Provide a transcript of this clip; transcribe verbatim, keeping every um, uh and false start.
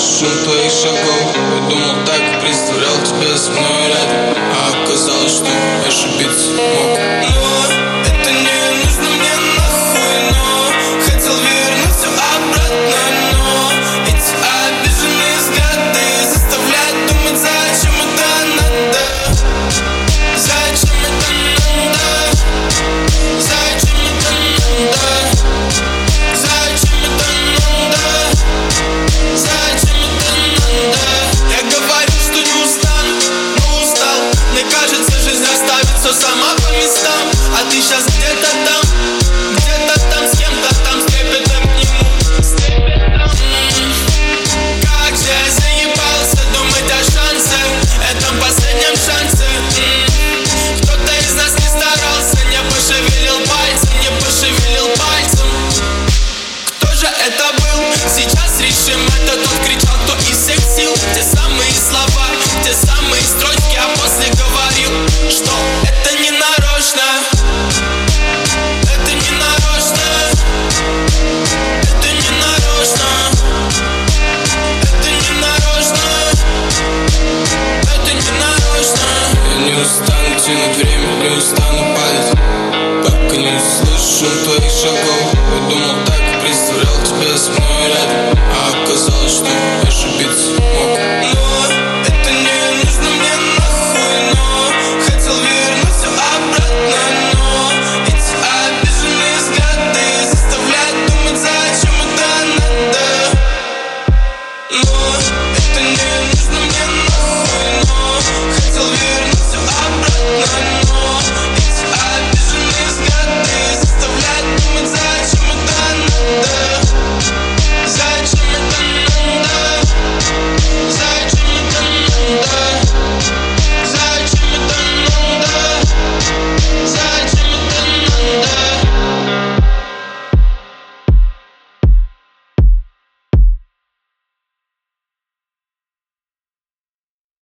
шум твоих шагов. Я думал так, представлял тебя со мной рядом, а оказалось, что ошибиться мог. Но это не нужно мне нахуй, но хотел вернуть все обратно, но эти обиженные взгляды заставляют думать, зачем это надо. Зачем это надо? Зачем это надо? Зачем это надо? Зачем это надо? Я говорю, что не устану, но устал. Мне кажется, жизнь расставит все сама по местам. А ты сейчас где-то там, где-то там с кем-то там, с трепетом к нему, с трепетом. М-м-м. Как же я заебался думать о шансе, этом последнем шансе. М-м-м. Кто-то из нас не старался, не пошевелил пальцем, не пошевелил пальцем. Кто же это был? Сейчас решим, это тот кричал, кто из всех сил. Те самые слова, те самые строчки, а после говорил, что это не нарочно. Это не нарочно. Это не нарочно. Это не нарочно. Это не нарочно. Я не устану тянуть время, не устану падать, пока не услышу шум твоих шагов. Я думал так, представлял тебя со мной рядом, а оказалось, что ошибиться мог.